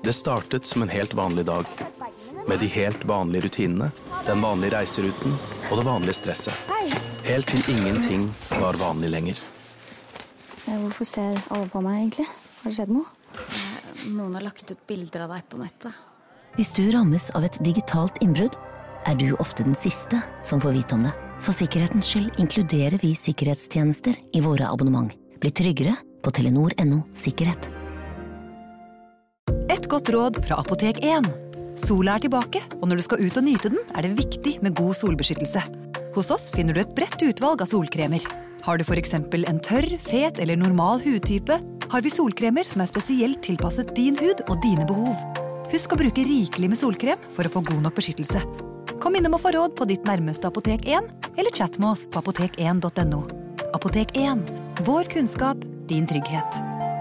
Det startet som en helt vanlig dag, med de helt vanlige rutinene, den vanlige reiseruten og det vanlige stresset. Helt til ingenting var vanlig lenger. Hvorfor ser alle på meg egentlig? Har det skjedd noe? Noen har lagt ut bilder av deg på nettet. Hvis du rammes av et digitalt innbrudd, du ofte den siste som får vite om det. For sikkerhetens skyld inkluderer vi sikkerhetstjenester i våre abonnement. Bli tryggere på Telenor.no sikkerhet. Et godt råd fra Apotek 1. Sola tilbake, og når du skal ut og nyte den, det viktig med god solbeskyttelse. Hos oss finner du et bredt utvalg av solkremer. Har du for eksempel en tørr, fet eller normal hudtype, har vi solkremer som spesielt tilpasset din hud og dine behov. Husk å bruke rikelig med solkrem for å få god nok beskyttelse. Kom innom og få råd på ditt nærmeste Apotek 1, eller chat med oss på apotek1.no. Apotek 1. Vår kunnskap, din trygghet.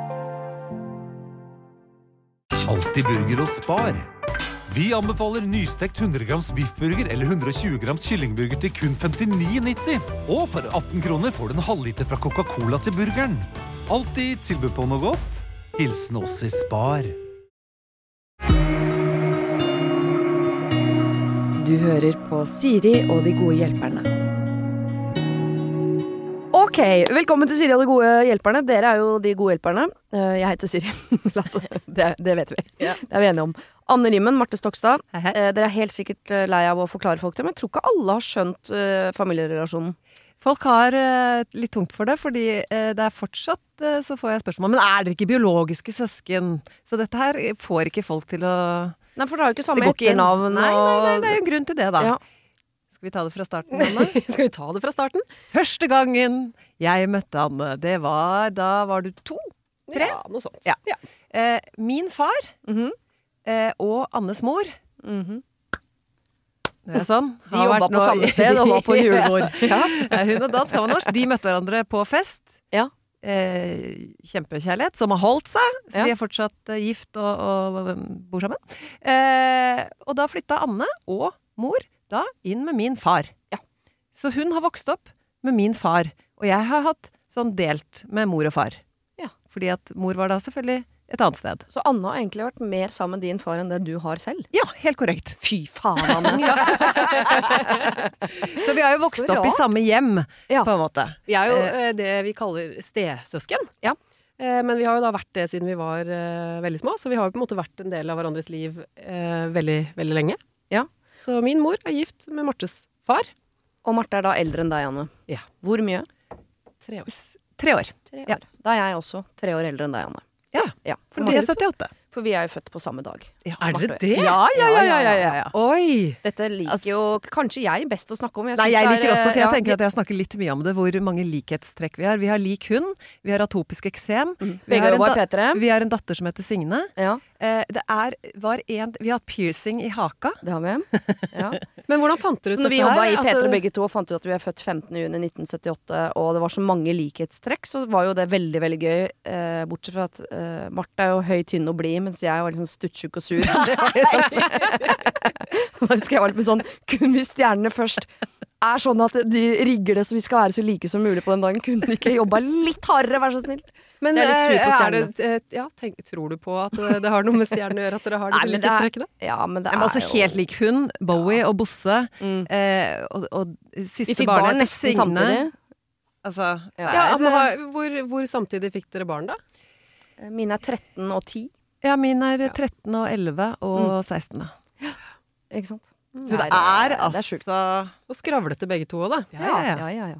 Alltid burger og Spar. Vi anbefaler nystekt 100 grams biffburger eller 120 grams kyllingburger til kun 59,90. Og for 18 kroner får du en halvliter fra Coca-Cola til burgeren. Alltid tilbud på noe godt. Hilsen oss i Spar. Du hører på Siri og de gode hjelperne. Ok, velkommen til Siri og de gode hjelperne. Dere jo de gode hjelperne. Jeg heter Siri. det vet vi. Ja. Det vi enige om. Anne Rimmen, Marte Stokstad. Hei. Dere helt sikkert lei av å forklare folk det, men jeg tror ikke alle har skjønt familierelasjonen. Folk har litt tungt for det, fordi det fortsatt så får jeg spørsmål. Men dere ikke biologiske søsken? Så dette her får ikke folk til å... Nei, for det har jo ikke samme etternavn. Nei, det jo en grunn til det da. Ja. Skal vi ta det fra starten, Anne? Skal vi ta det fra starten? Første gangen jeg møtte Anne, da var du 2? 3? Ja, noe sånt. Ja. Min far og Annes mor det sånn. De jobbet på samme sted og var på julebord. Ja. Hun og Dan skal norsk. De møtte hverandre på fest. Ja. Kjempekjærlighet som har holdt seg. Så de fortsatt gift og bor sammen. Og da flyttet Anne og mor da inn med min far. Ja. Så hun har vokst opp med min far. Og jeg har hatt sånn delt med mor og far. Ja. Fordi at mor var da selvfølgelig et annet sted. Så Anne har egentlig vært mer sammen med din far enn det du har selv? Ja, helt korrekt. Fy faen, Anne. Så vi har jo vokst opp i samme hjem, på en måte. Vi jo det vi kaller stesøsken. Ja. Men vi har jo da vært det siden vi var veldig små, så vi har jo på en måte vært en del av hverandres liv veldig, veldig lenge. Ja. Så min mor gift med Martes far. Og Marte da eldre enn deg, Anne. Ja. Hvor mye? 3 år. 3 år. 3 år. Ja. Da jeg også 3 år eldre enn deg, Anne. Ja, for de 78. For vi jo født på samme dag. Ja, dere det? Ja. Oi! Dette liker jo kanskje jeg best å snakke om. Jeg liker også, for jeg tenker at jeg snakker litt mye om det, hvor mange likhetstrekk vi har. Vi har lik hund, vi har atopisk eksem. Begge jobber P3. Vi har en datter som heter Signe. Ja. Vi har hatt piercing i haka. Det har vi. Ja. Men hvordan fant dere ut dette her? Så når vi jobbet i P3 begge to og fant ut at vi født 15. juni 1978, og det var så mange likhetstrekk, så var jo det veldig, veldig gøy. Bortsett fra at Marte jo høy, tynn og blid, mens jeg var liksom stuttsjuk og sur. Da husker jeg var litt med sånn, kun hvis stjernene først sånn at de rigger det så vi skal være så like som mulig på den dagen, kunne de ikke jobba litt hardere, vær så snill. Men så jeg litt sur på stjernene. Tror du på at det har noe med stjernene å gjøre, at dere har disse likhetstrekkene? Ja, men det var også helt lik hund, Bowie og Bosse, og siste barnet nesten samtidig. Altså, hvor samtidig fikk dere barn da? Mine 13 og 10. Ja, min 13 og 11 og 16 da. Ja, ikke sant? Så det det sjukt. Og skravlete begge to da. Ja.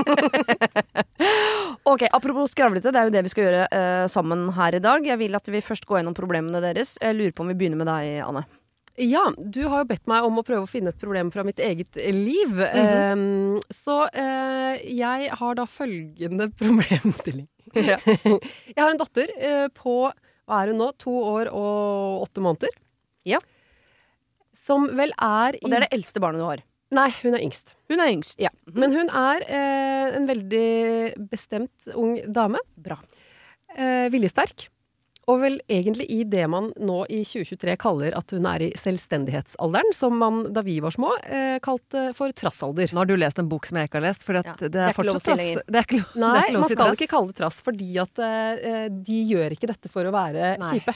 Ok, apropos skravlete, det jo det vi skal gjøre sammen her i dag. Jeg vil at vi først går gjennom problemene deres. Jeg lurer på om vi begynner med deg, Anne. Ja, du har jo bedt meg om å prøve å finne et problem fra mitt eget liv. Så jeg har da følgende problemstilling. Ja. Jeg har en datter på, hva hun nå, 2 år og 8 måneder. Ja. Som vel Og det det eldste barnet du har? Nei, hun yngst. Hun yngst? Ja. Men hun en veldig bestemt ung dame. Bra. Viljesterk. Og vel egentlig i det man nå i 2023 kaller at hun i selvstendighetsalderen, som man da vi var små kalte for trassalder. Nå har du lest en bok som jeg ikke har lest, for det fortsatt trass. Nei, man skal ikke kalle det trass, fordi at de gjør ikke dette for å være kjipe.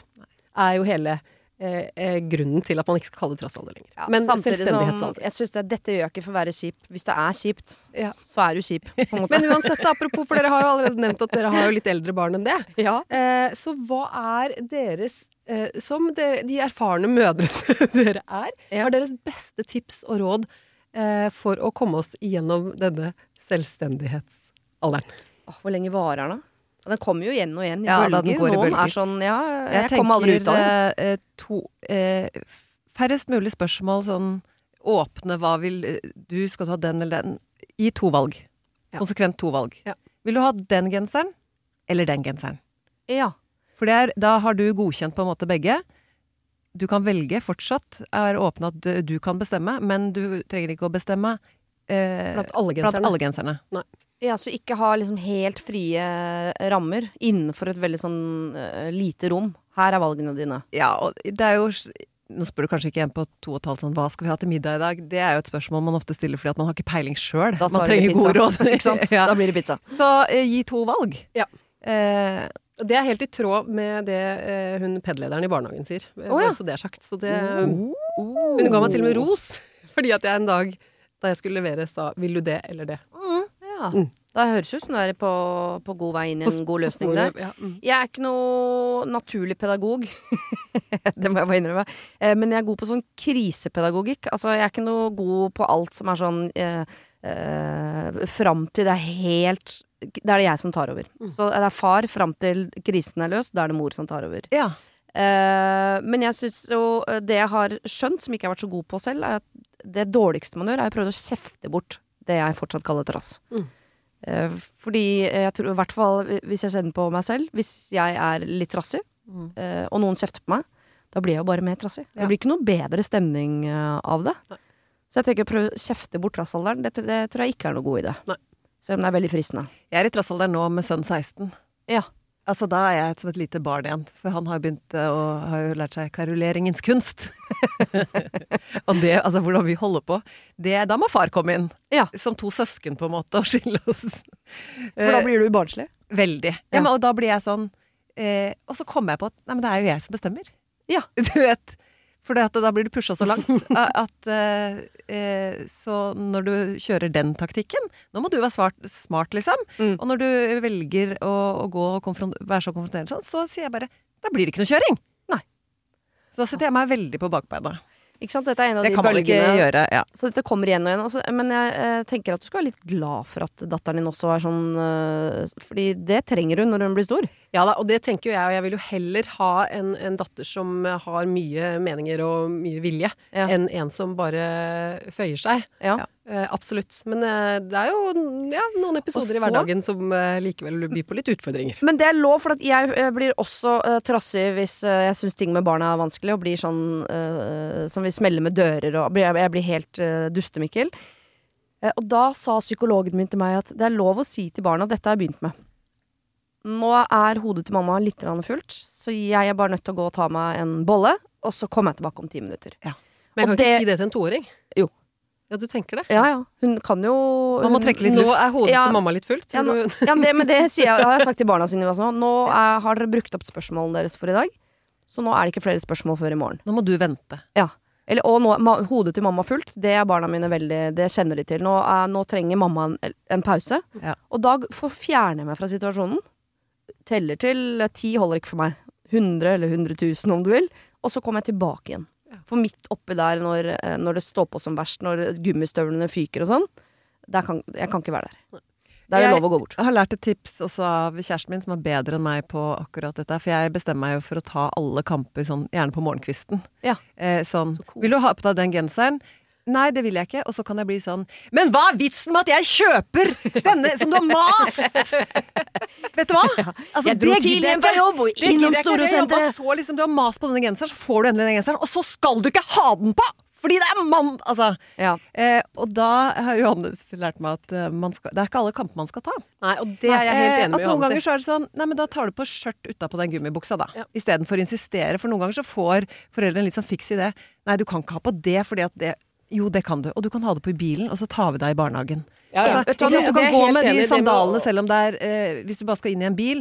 er jo hele grunnen til at man ikke skal kalle det trassalder lenger. Ja, men samtidig selvstendighetsalder. jeg synes dette gjør jeg ikke for å være kjip. Hvis det er kjipt, Ja. så er du kjip, på en måte. Men uansett, apropos, for dere har jo allerede nevnt at dere har jo litt eldre barn enn det. Ja. Så hva er deres, som de erfarne mødrene dere er, Ja. har deres beste tips og råd for å komme oss igjennom denne selvstendighetsalderen? Hvor lenge varer den da? Den kommer jo igjen og igjen i Ja, da den bølger. går i Noen bølger. er sånn, jeg kommer aldri ut av det. Færrest mulig spørsmål, sånn åpne, hva vil du, skal du ha den eller den? I 2 valg. Ja. Konsekvent 2 valg. Ja. Vil du ha den genseren, eller den genseren? Ja. For da har du godkjent på en måte begge. Du kan velge fortsatt, er åpne at du kan bestemme, men du trenger ikke å bestemme Blant alle genserne. Nei. Ja, så ikke ha liksom helt frie rammer innenfor et veldig sånn lite rom. Her er valgene dine. Ja, og det er jo, nå spør du kanskje ikke en på 2,5 sånn, hva skal vi ha til middag i dag? Det er jo et spørsmål man ofte stiller fordi at man har ikke peiling selv. Da Man svarer det trenger gode pizza. råd. Ikke sant? Ja. Da blir det pizza. Så gi 2 valg. Ja. Det er helt i tråd med det hun pedlederen i barnehagen sier. Ja. Så det er sagt. Så det, hun ga meg til og med ros, fordi at jeg en dag da jeg skulle levere sa, vil du det eller det? Ja. Da høres det ut som du er på god vei inn i en god løsning der. Ja. Jeg er ikke noe naturlig pedagog. Det må jeg bare innrømme. Men jeg er god på sånn krisepedagogikk. Altså, jeg er ikke noe god på alt som er sånn fram til det er helt Da er det jeg som tar over. Så det er far fram til krisen er løst, da er det mor som tar over. Ja. Men jeg synes jo det jeg har skjønt, som ikke jeg har vært så god på selv, er at det dårligste man gjør, er å prøve å kjefte bort det jeg fortsatt kaller trass. Fordi jeg tror, i hvert fall hvis jeg kjenner på meg selv, hvis jeg er litt trassig, og noen kjefter på meg, da blir jeg jo bare mer trassig. Det blir ikke noe bedre stemning av det. Så jeg tenker å prøve å kjefte bort trassalderen, det tror jeg ikke er noe god idé. Nei. Selv om det er veldig fristende. Jeg er i trassalderen nå med sønn 16. Ja. Altså da er jeg som et lite barn igjen, for han har begynt og har jo lært seg karuleringens kunst. Og det, altså hvordan vi holder på, da må far komme inn. Ja. Som 2 søsken på en måte, og skille oss. For da blir du barnslig? Veldig. Ja, men, og da blir jeg sånn, og så kommer jeg på at, nei, men det er jo jeg som bestemmer. Ja. Du vet, for da blir du pushet så langt at så når du kjører den taktikken, nå må du være smart liksom, og når du velger å gå og være så konfronterende sånn, så sier jeg bare, da blir det ikke noe kjøring. Nei. Så da setter jeg meg veldig på bakbeina. Ikke sant? Dette er en av Det de kan man ikke bølgene. gjøre, ja. Så dette kommer igjen og igjen. Altså, men jeg tenker at du skal være litt glad for at datteren din også er sånn fordi det trenger hun når hun blir stor. Ja da, og det tenker jo jeg, og jeg vil jo heller ha en datter som har mye meninger og mye vilje, enn en som bare føyer seg. Ja. Absolutt. Men det er jo noen episoder i hverdagen som likevel byr på litt utfordringer. Men det er lov, for at jeg blir også trassig hvis jeg synes ting med barna er vanskelig, og blir sånn som vi smeller med dører, og jeg blir helt dustemikkel. Og da sa psykologen min til meg at det er lov å si til barna at dette har jeg begynt med. Nå er hodet til mamma litt fullt, så jeg er bare nødt til å gå og ta meg en bolle, og så kommer jeg tilbake om 10 minutter. Ja. Men jeg kan ikke si det til en 2-åring. Jo. Ja, du tenker det? Ja. Hun kan jo Man må trekke litt luft. Nå er hodet til mamma litt fullt. Men det har jeg sagt til barna sine. Nå har dere brukt opp spørsmålene deres for i dag, så nå er det ikke flere spørsmål før i morgen. Nå må du vente. Ja. Og nå, hodet til mamma fullt, det er barna mine det kjenner de til. Nå trenger mamma en pause. Ja. Og da fjerner jeg meg fra situasjonen. Teller til 10 holder ikke for meg. 100 eller 100 000 om du vil. Og så kommer jeg tilbake igjen. For midt oppi der, når det står på som verst, når gummistøvlene fyker og sånn, jeg kan ikke være der. Da er det lov å gå bort. Jeg har lært et tips også av kjæresten min som er bedre enn meg på akkurat dette, for jeg bestemmer meg jo for å ta alle kamper sånn, gjerne på morgenkvisten. Ja. Sånn, vil du ha på deg den genseren? Nei, det vil jeg ikke. Og så kan jeg bli sånn, men hva er vitsen med at jeg kjøper denne som du har mast? Vet du hva? Altså, jeg dro tidlig hjem fra jobb og innom Storosenteret. Så liksom, du har mast på denne genseren, så får du endelig den genseren, og så skal du ikke ha den på! Fordi det er mann! Altså. Ja. Og da har Johannes lært meg at det er ikke alle kamper man skal ta. Nei, og det er jeg helt enig med Johannes. At noen ganger så er det sånn, nei, men da tar du på skjørt utenpå den gummibuksa da. Ja. I stedet for å insistere, for noen ganger så får foreldrene litt sånn fiks i det. Nei, du kan ikke ha på det, fordi at det jo, det kan du. Og du kan ha det på i bilen, og så tar vi deg i barnehagen. Ja. Altså, du kan gå med de sandalene, selv om det er hvis du bare skal inn i en bil,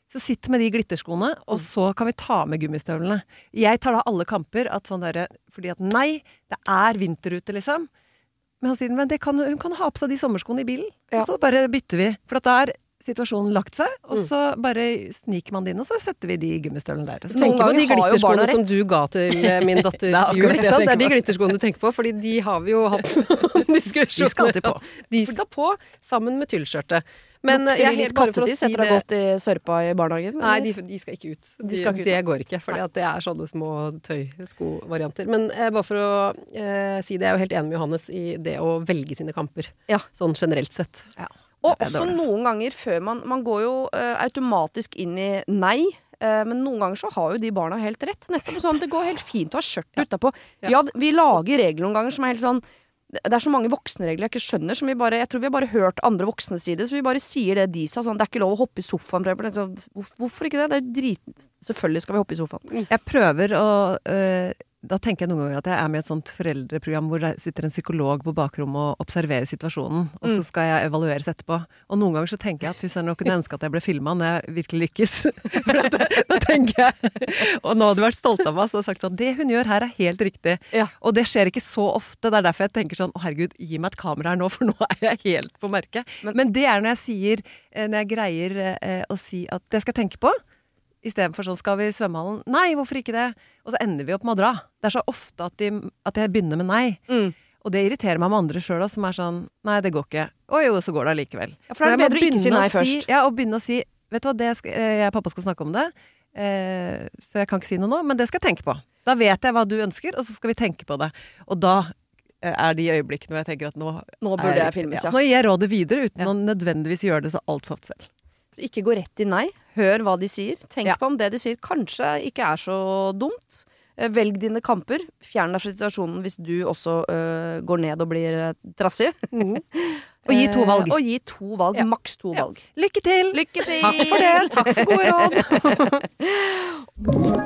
Så sitt med de glitterskoene, og så kan vi ta med gummistøvlene. Jeg tar da alle kamper, at sånn der, fordi at nei, det vinter ute liksom. Men han sier, men hun kan ha på seg de sommerskoene i bilen, og så bare bytter vi. For at da situasjonen lagt seg, og så bare sniker man det inn, og så setter vi de gummistøvlene der. Så tenker på de glitterskoene som du ga til min datter jul, ikke sant? Det de glitterskoene du tenker på, fordi de har vi jo hatt diskusjon. De skal alltid på. De skal på, sammen med tyllskjørte. Men jeg helt kattetis etter å ha gått i sørpa i barnehagen? Nei, de skal ikke ut. Det går ikke, for det sånne små tøysko-varianter. Men bare for å si det, jeg jo helt enig med Johannes i det å velge sine kamper. Sånn generelt sett. Ja. Og også noen ganger før man går jo automatisk inn i nei, men noen ganger så har jo de barna helt rett. Nettopp sånn, det går helt fint å ha skjørt utapå. Ja, vi lager regler noen ganger som helt sånn, det så mange voksne regler jeg ikke skjønner, som jeg tror vi har bare hørt andre voksne si det, så vi bare sier det de sa, sånn, det ikke lov å hoppe i sofaen, for eksempel. Så, hvorfor ikke det? Det drit... Selvfølgelig skal vi hoppe i sofaen. Jeg prøver å... Da tenker jeg noen ganger at jeg med i et sånt foreldreprogram hvor det sitter en psykolog på bakrommet og observerer situasjonen, og så skal jeg evalueres etterpå. Og noen ganger så tenker jeg at hvis jeg nå kunne ønske at jeg ble filmet når jeg virkelig lykkes. For da tenker jeg, og nå hadde du vært stolt av meg, så har jeg sagt sånn, det hun gjør her helt riktig. Ja. Og det skjer ikke så ofte, det derfor jeg tenker sånn, herregud, gi meg et kamera her nå, for nå jeg helt på merket. Men det når jeg sier, når jeg greier å si at det skal jeg tenke på, i stedet for sånn, skal vi i svømmehallen? Nei, hvorfor ikke det? Og så ender vi opp med å dra. Det så ofte at jeg begynner med nei. Og det irriterer meg med andre selv da, som sånn, nei, det går ikke. Og jo, så går det allikevel. Ja, for det bedre å ikke si nei først. Ja, og begynne å si, vet du hva, jeg og pappa skal snakke om det, så jeg kan ikke si noe nå, men det skal jeg tenke på. Da vet jeg hva du ønsker, og så skal vi tenke på det. Og da de øyeblikkene hvor jeg tenker at nå burde jeg filmes, Så nå gir jeg rådet videre, uten å nødvendigvis gjøre det så alt for ofte selv. Så ikke gå rett i nei. Hør hva de sier. Tenk på om det de sier kanskje ikke så dumt. Velg dine kamper. Fjern deg fra situasjonen hvis du også går ned og blir trassig. Og gi 2 valg. Og gi 2 valg. Maks 2 valg. Lykke til! Lykke til! Takk for det! Takk for gode råd!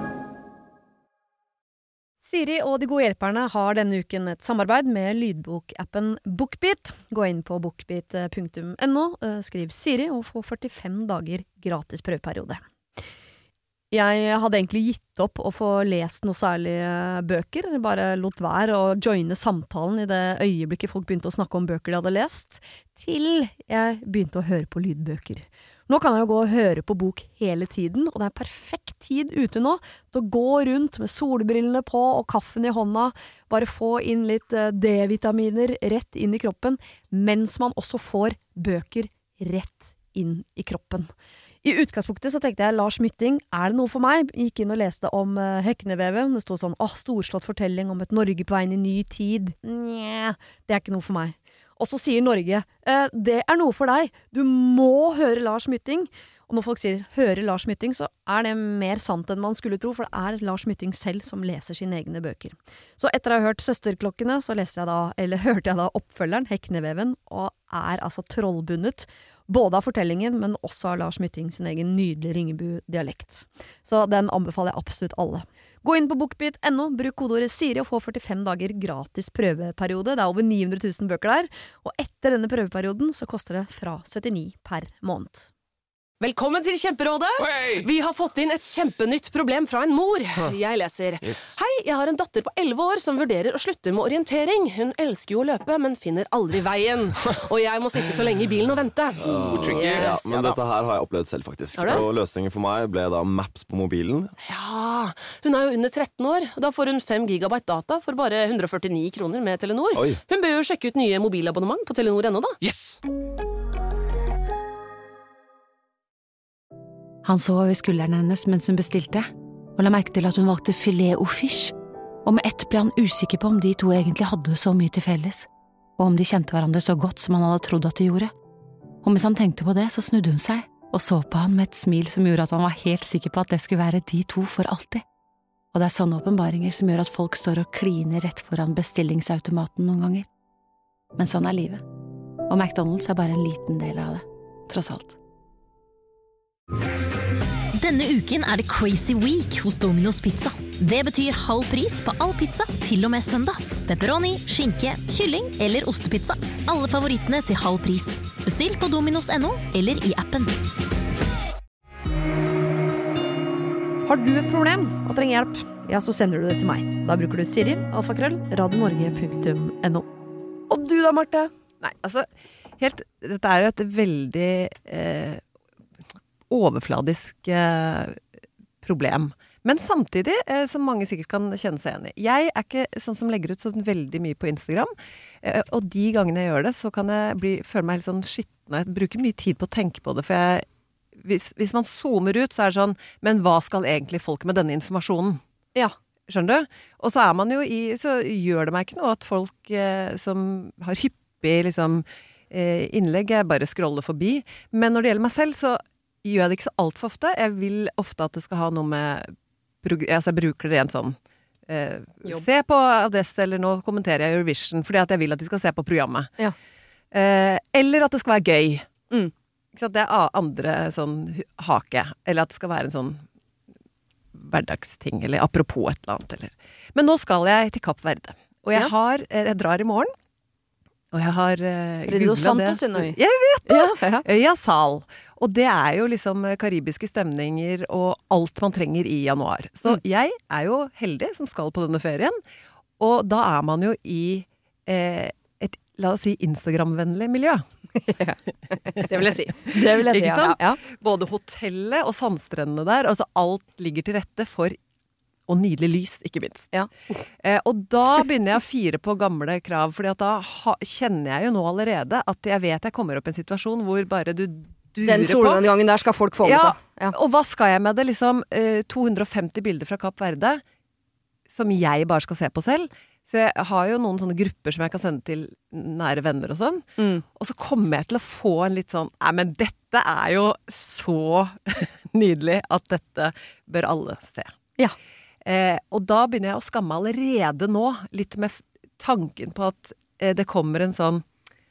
Siri og De gode hjelperne har denne uken et samarbeid med lydbokappen BookBeat. Gå inn på bookbeat.no, skriv Siri og få 45 dager gratis prøveperiode. Jeg hadde egentlig gitt opp å få lest noe særlig bøker, bare lot være å joine samtalen i det øyeblikket folk begynte å snakke om bøker de hadde lest, til jeg begynte å høre på lydbøker. Nå kan jeg jo gå og høre på bok hele tiden, og det perfekt tid ute nå til å gå rundt med solbrillene på og kaffen i hånda, bare få inn litt D-vitaminer rett inn i kroppen, mens man også får bøker rett inn i kroppen. I utgangspunktet så tenkte jeg, Lars Mytting, det noe for meg? Gikk inn og leste om Heknevevet, det stod sånn, storslått fortelling om et Norge på vei inn i ny tid. Nja, det ikke noe for meg. Og så sier Norge, det noe for deg, du må høre Lars Mytting. Og når folk sier høre Lars Mytting, så det mer sant enn man skulle tro, for det Lars Mytting selv som leser sine egne bøker. Så etter å ha hørt Søsterklokkene, så hørte jeg da oppfølgeren, Hekneveven, og altså trollbundet, både av fortellingen, men også av Lars Mytting sin egen nydelige Ringebu-dialekt. Så den anbefaler jeg absolutt alle. Gå inn på bookbeat.no, bruk kodeordet Siri og få 45 dager gratis prøveperiode. Det over 900 000 bøker der, og etter denne prøveperioden så koster det fra 79 per måned. Velkommen til Kjemperådet! Hey! Vi har fått inn et kjempenytt problem fra en mor. Jeg leser. Yes. Hei, jeg har en datter på 11 år som vurderer å slutte med orientering. Hun elsker jo å løpe, men finner aldri veien. Og jeg må sitte så lenge i bilen og vente. Men dette her har jeg opplevd selv, faktisk. Og løsningen for meg ble da Maps på mobilen. Ja, hun jo under 13 år. Da får hun 5 gigabyte data for bare 149 kroner med Telenor. Oi. Hun bør jo sjekke ut nye mobilabonnement på Telenor.no da. Yes! Han så over skulderen hennes mens hun bestilte, og la merke til at hun valgte filet au fish, og med ett ble han usikker på om de to egentlig hadde så mye til felles, og om de kjente hverandre så godt som han hadde trodd at de gjorde. Og mens han tenkte på det, så snudde hun seg, og så på han med et smil som gjorde at han var helt sikker på at det skulle være de to for alltid. Og det sånne åpenbaringer som gjør at folk står og kliner rett foran bestillingsautomaten noen ganger. Men sånn livet. Og McDonald's bare en liten del av det, tross alt. Denne uken det Crazy Week hos Domino's Pizza. Det betyr halv pris på all pizza til og med søndag. Pepperoni, skinke, kylling eller ostepizza. Alle favorittene til halv pris. Bestill på Domino's.no eller i appen. Har du et problem og trenger hjelp, ja, så sender du det til meg. Da bruker du Siri, alfakrøll, radionorge.no. Og du da, Marte? Nei, altså, dette er jo et veldig overfladisk problem. Men samtidig, som mange sikkert kan kjenne seg igjen i. Jeg er ikke sånn som legger ut så veldig mye på Instagram, og de gangene jeg gjør det, så kan jeg føle meg helt sånn skitten. Jeg bruker mye tid på å tenke på det, for hvis man zoomer ut, så er det sånn, men hva skal egentlig folk med denne informasjonen? Ja. Skjønner du? Og så er man jo så gjør det meg ikke noe at folk som har hyppig liksom, innlegg, jeg bare scroller forbi. Men når det gjelder meg selv, så gjør jeg det ikke så alt for ofte. Jeg vil ofte at det skal ha noe med, jeg bruker det rent sånn, se på Adesse, eller nå kommenterer jeg Eurovision, fordi at jeg vil at de skal se på programmet. Ja. Eller at det skal være gøy. Det andre sånn hake, eller at det skal være en sånn hverdagsting, eller apropos et eller annet. Men nå skal jeg til Kapp Verde, og jeg drar i morgen, og jeg har googlet det. Jeg vet det! Øya Sal. Og det er jo liksom karibiske stemninger og alt man trenger i januar. Så jeg er jo heldig som skal på denne ferien, og da er man jo i et, la oss si, Instagram-vennlig miljø. Det vil jeg si. Det vil jeg si, ja. Både hotellet og sandstrendene der, altså alt ligger til rette for, og nydelig lys, ikke minst. Ja. Og da begynner jeg å fire på gamle krav, fordi at da kjenner jeg jo nå allerede at jeg vet jeg kommer opp i en situasjon hvor bare du den solnedgangen der skal folk få med seg. Ja, og hva skal jeg med det? Liksom 250 bilder fra Kapp Verde, som jeg bare skal se på selv. Så jeg har jo noen sånne grupper som jeg kan sende til nære venner og sånn. Og så kommer jeg til å få en litt sånn, nei, men dette er jo så nydelig at dette bør alle se. Ja. Og da begynner jeg å skamme allerede nå, litt med tanken på at det kommer en sånn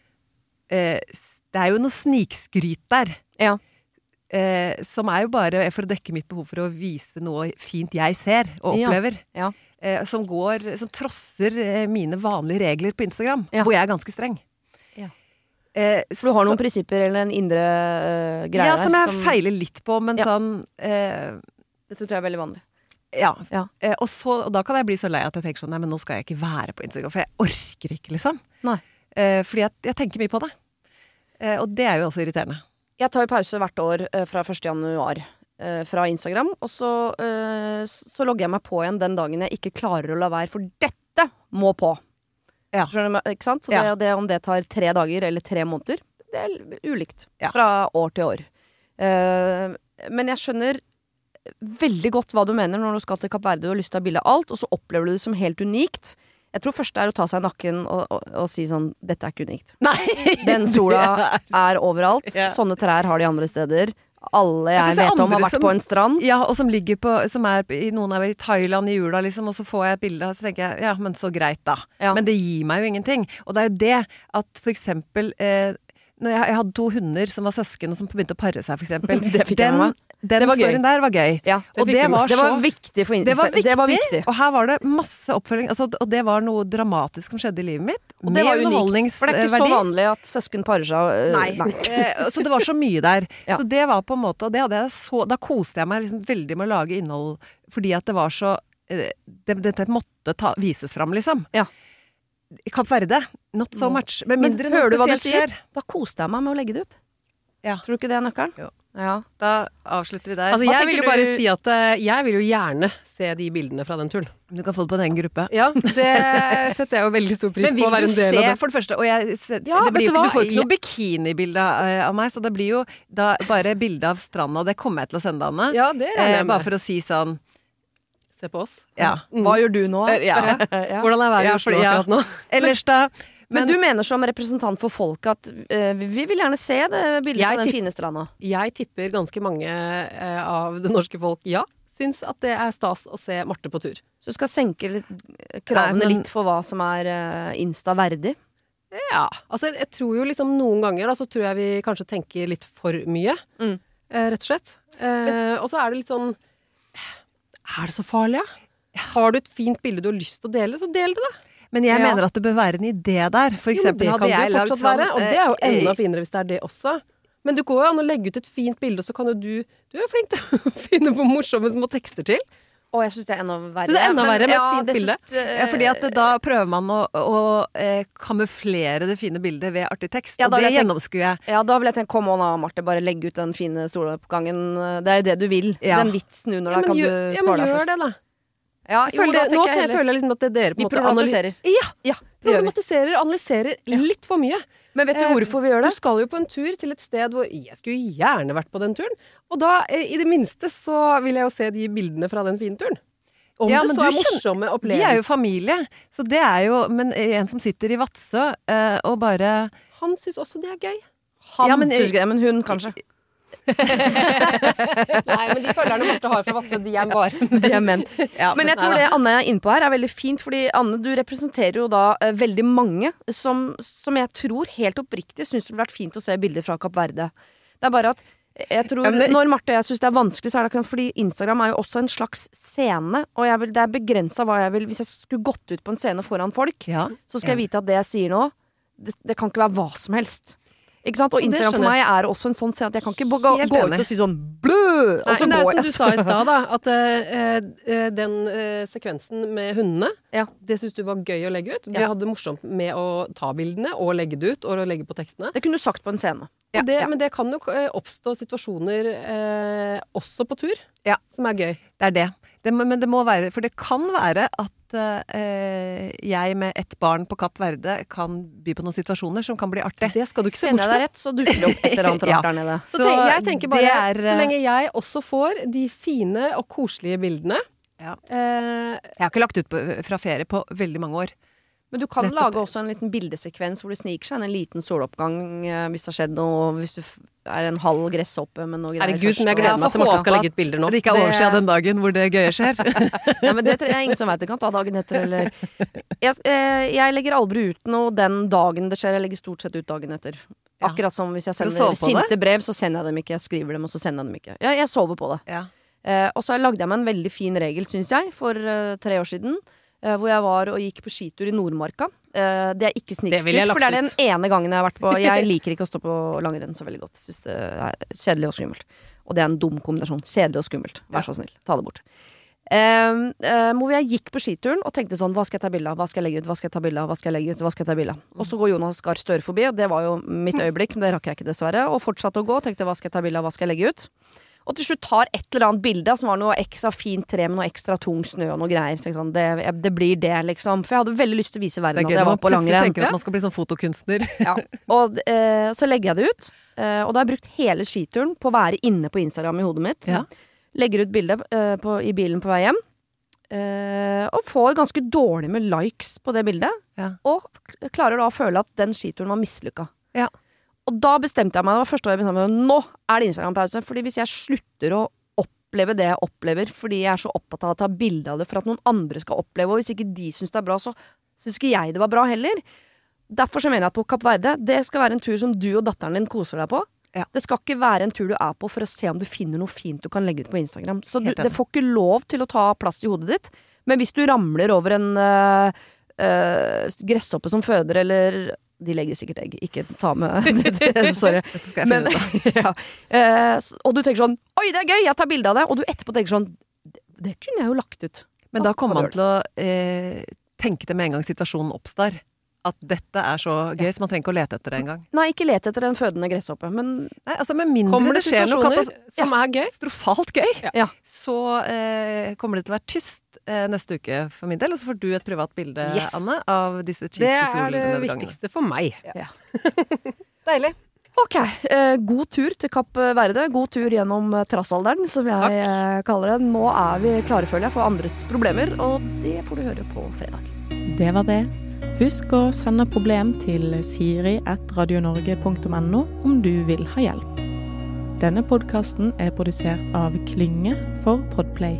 det er jo noe snikskryt der. Ja. Som er jo bare for å dekke mitt behov for å vise noe fint jeg ser og opplever. Ja. Som trosser mine vanlige regler på Instagram, hvor jeg er ganske streng. Ja. For du har noen prinsipper eller en indre greie der? Ja, som jeg feiler litt på, men sånn dette tror jeg er veldig vanlig. Ja. Og da kan jeg bli så lei at jeg tenker sånn, nei, men nå skal jeg ikke være på Instagram, for jeg orker ikke, liksom. Nei. Fordi jeg tenker mye på det. Og det er jo også irriterende. Jeg tar jo pause hvert år fra 1. januar fra Instagram, og så logger jeg meg på igjen den dagen jeg ikke klarer å la være, for dette må på. Ja. Skjønner du, ikke sant? Så det, om det tar 3 dager eller 3 måneder, det er ulikt fra år til år. Men jeg skjønner veldig godt hva du mener når du skal til Kapp Verde og har lyst til å ha bilde av alt, og så opplever du det som helt unikt. Jeg tror først det er å ta seg i nakken og si sånn, dette er ikke unikt. Nei! Den sola er overalt. Sånne trær har de andre steder. Alle jeg vet om har vært på en strand. Ja, og som ligger på, noen er i Thailand i jula, liksom, og så får jeg et bilde, og så tenker jeg, ja, men så greit da. Ja. Men det gir meg jo ingenting. Og det er jo det at for eksempel, når jeg hadde 2 hunder som var søsken, og som begynte å parre seg, for eksempel. Det fikk jeg med meg. Den storyen der var gøy. Ja, og det var viktig for Instagram. Det var viktig. Og her var det masse oppfølging, og det var noe dramatisk som skjedde i livet mitt. Og det var unikt, for det er ikke så vanlig at søsken parer seg. Nei. Så det var så mye der. Ja. Så det var på en måte, og da koste jeg meg liksom veldig med å lage innhold, fordi at det var så, dette måtte vises fram, liksom. Ja. Kapp Verde, not so much. Men hører du hva du sier? Da koste jeg meg med å legge det ut. Ja. Tror du ikke det er nøkkelen? Jo. Ja. Da avslutter vi der. Altså, jeg vil jo bare si at jeg vil jo gjerne se de bildene fra den turen. Du kan få det på en egen gruppe. Ja, det setter jeg jo veldig stor pris på å være en del av det. Men vil du se, for det første, og du får ikke noe bikinibilde av meg, så det blir jo da bare bilde av stranda, det kommer jeg til å sende Anne. Ja, det regner jeg med. Bare for å si sånn, se på oss. Ja. Hva gjør du nå? Ja. Hvordan er været i Oslo akkurat nå? Ellers da. Men du mener som representant for folk at vi vil gjerne se det bildet av den fine stranda? Jeg tipper ganske mange av det norske folk, syns at det er stas å se Marte på tur. Så du skal senke kravene litt for hva som er Insta-verdig? Ja, altså jeg tror jo liksom noen ganger da, så tror jeg vi kanskje tenker litt for mye, rett og slett. Og så er det litt sånn, er det så farlig, Har du et fint bilde du har lyst til å dele, så del det da. Men jeg mener at det bør være en idé der. For eksempel hadde jeg lagd sånn... Være, og det er jo enda finere hvis det er det også. Men du går jo an å legge ut et fint bilde, og så kan jo du Du flink til å finne på morsomme små tekster til. Og jeg synes det enda verre. Det enda verre med et fint bilde. Fordi at da prøver man å kamuflere det fine bildet ved artig tekst, og det gjennomskuer jeg. Ja, da vil jeg tenke, kom on da, Marte, bare legg ut den fine stoloppgangen. Det er jo det du vil. Den vitsen under deg kan du spare deg for. Ja, men gjør det da. Ja, jeg føler liksom at dere på en måte problematiserer. Ja, problematiserer, analyserer litt for mye. Men vet du hvorfor vi gjør det? Du skal jo på en tur til et sted hvor jeg skulle gjerne vært på den turen. Og da, i det minste, så vil jeg jo se de bildene fra den fine turen. Om det så er morsomme opplevelser. Vi er jo familie, så det er jo, men en som sitter i Vadsø og bare... Han synes også det er gøy. Han synes det, men hun kanskje. Nei, men de følgerne Marte har fra Vadsø, de er bare de er menn. Men jeg tror det Anne er inne på her er veldig fint, fordi Anne, du representerer jo da veldig mange som jeg tror helt oppriktig synes det ville vært fint å se bilder fra Kapp Verde. Det er bare at jeg tror, når Marte og jeg synes det er vanskelig, så er det akkurat fordi Instagram er jo også en slags scene, og det er begrenset hva jeg vil. Hvis jeg skulle gått ut på en scene foran folk, så skal jeg vite at det jeg sier nå, det kan ikke være hva som helst. Ikke sant? Og Instagram for meg er også en sånn scene at jeg kan ikke gå ut og si sånn blø! Og så det er som du sa i sted da, at den sekvensen med hundene, det synes du var gøy å legge ut. Du hadde morsomt med å ta bildene og legge det ut, og legge på tekstene. Det kunne du sagt på en scene. Men det kan jo oppstå situasjoner også på tur, som er gøy. Det er det. Men det må være, for det kan være at jeg med et barn på Kapp Verde kan by på noen situasjoner som kan bli artig. Det skal du ikke se bort fra. Kjenner jeg deg rett, så dukker det opp et eller annet rart der nede. Så jeg tenker bare, så lenge jeg også får de fine og koselige bildene. Jeg har ikke lagt ut fra ferie på veldig mange år. Men du kan lage også en liten bildesekvens hvor det sniker seg en liten soloppgang hvis det har skjedd noe, hvis du er en halv gresshoppe med noe greier. Herregud, som jeg gleder meg til Marte skal legge ut bilder nå. Det ikke er oversiden den dagen hvor det gøye skjer. Nei, men det tror jeg ingen som vet. Det kan ta dagen etter, eller... Jeg legger aldri ut noe den dagen det skjer. Jeg legger stort sett ut dagen etter. Akkurat som hvis jeg sender sinte brev, så sender jeg dem ikke. Jeg skriver dem, og så sender jeg dem ikke. Jeg sover på det. Og så lagde jeg meg en veldig fin regel, synes jeg, for 3 år siden. Hvor jeg var og gikk på skitur i Nordmarka. Det er ikke snikskryt, for det er den ene gangen jeg har vært på. Jeg liker ikke å stå på langrenn så veldig godt. Jeg synes det er kjedelig og skummelt. Og det er en dum kombinasjon. Kjedelig og skummelt. Vær så snill, ta det bort. Hvor jeg gikk på skituren og tenkte sånn, hva skal jeg ta bilde av? Hva skal jeg legge ut? Hva skal jeg ta bilde av? Hva skal jeg legge ut? Hva skal jeg ta bilde av? Og så går Jonas Gahr Støre forbi, og det var jo mitt øyeblikk, men det rakk jeg ikke dessverre. Og fortsatte å gå, tenkte hva skal jeg ta bilde av? Hva skal jeg legge ut? Og til slutt tar et eller annet bilde som var noe ekstra fint tre med noe ekstra tung snø og noe greier. Så sånn, det blir det, liksom. For jeg hadde veldig lyst til å vise verden at jeg var på langrenn. Jeg tenker at man skal bli sånn fotokunstner. Og så legger jeg det ut. Og da har jeg brukt hele skituren på å være inne på Instagram i hodet mitt. Legger ut bilde i bilen på vei hjem. Og får ganske dårlig med likes på det bildet. Og klarer da å føle at den skituren var mislykka. Og da bestemte jeg meg, det var første år jeg bestemte meg, nå er det Instagram-pause, fordi hvis jeg slutter å oppleve det jeg opplever, fordi jeg er så opptatt av å ta bilde av det for at noen andre skal oppleve, og hvis ikke de synes det er bra, så synes ikke jeg det var bra heller. Derfor så mener jeg at på Kapp Verde, det skal være en tur som du og datteren din koser deg på. Det skal ikke være en tur du er på for å se om du finner noe fint du kan legge ut på Instagram. Så det får ikke lov til å ta plass i hodet ditt, men hvis du ramler over en gresshoppe som føder, eller... De legger sikkert egg, ikke ta med sorry. Men, og du tenker sånn, oi det er gøy, jeg tar bilde av det. Og du etterpå tenker sånn, det kunne jeg jo lagt ut. Men da kommer man til å tenke det med en gang situasjonen oppstår. At dette er så gøy, så man trenger ikke å lete etter det en gang. Nei, ikke lete etter en fødende gresshoppe, men... Nei, altså med mindre det skjer noe som er gøy, katastrofalt gøy, så kommer det til å være tyst neste uke for min del, og så får du et privat bilde, Anne, av disse cheese-solnedgangene. Det er det viktigste for meg. Deilig. Ok, god tur til Kapp Verde, god tur gjennom trassalderen, som jeg kaller det. Nå er vi klare, føler jeg, for andres problemer, og det får du høre på fredag. Det var det. Husk å sende problem til siri@radionorge.no om du vil ha hjelp. Denne podcasten er produsert av Klynge for Podplay.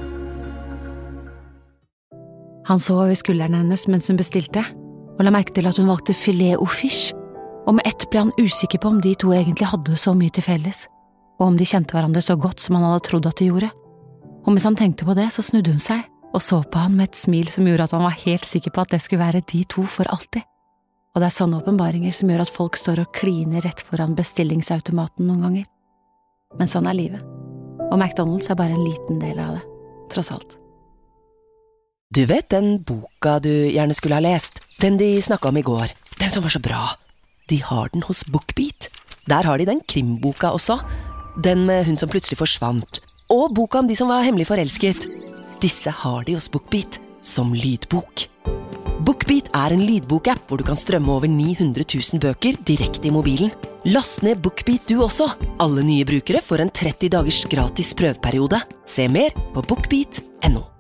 Han så over skulderen hennes mens hun bestilte, og la merke til at hun valgte filet au fiche, og med ett ble han usikker på om de to egentlig hadde så mye til felles, og om de kjente hverandre så godt som han hadde trodd at de gjorde. Og mens han tenkte på det, så snudde hun seg, og så på han med et smil som gjorde at han var helt sikker på at det skulle være de to for alltid. Og det er sånne åpenbaringer som gjør at folk står og kliner rett foran bestillingsautomaten noen ganger. Men sånn er livet. Og McDonald's bare en liten del av det, tross alt. Du vet den boka du gjerne skulle ha lest? Den de snakket om i går. Den som var så bra. De har den hos BookBeat. Der har de den krimboka også. Den med hun som plutselig forsvant. Og boka om de som var hemmelig forelsket. Disse har de hos BookBeat, som lydbok. BookBeat en lydbokapp hvor du kan strømme over 900 000 bøker direkte i mobilen. Last ned BookBeat du også. Alle nye brukere får en 30 dagers gratis prøveperiode. Se mer på bookbeat.no.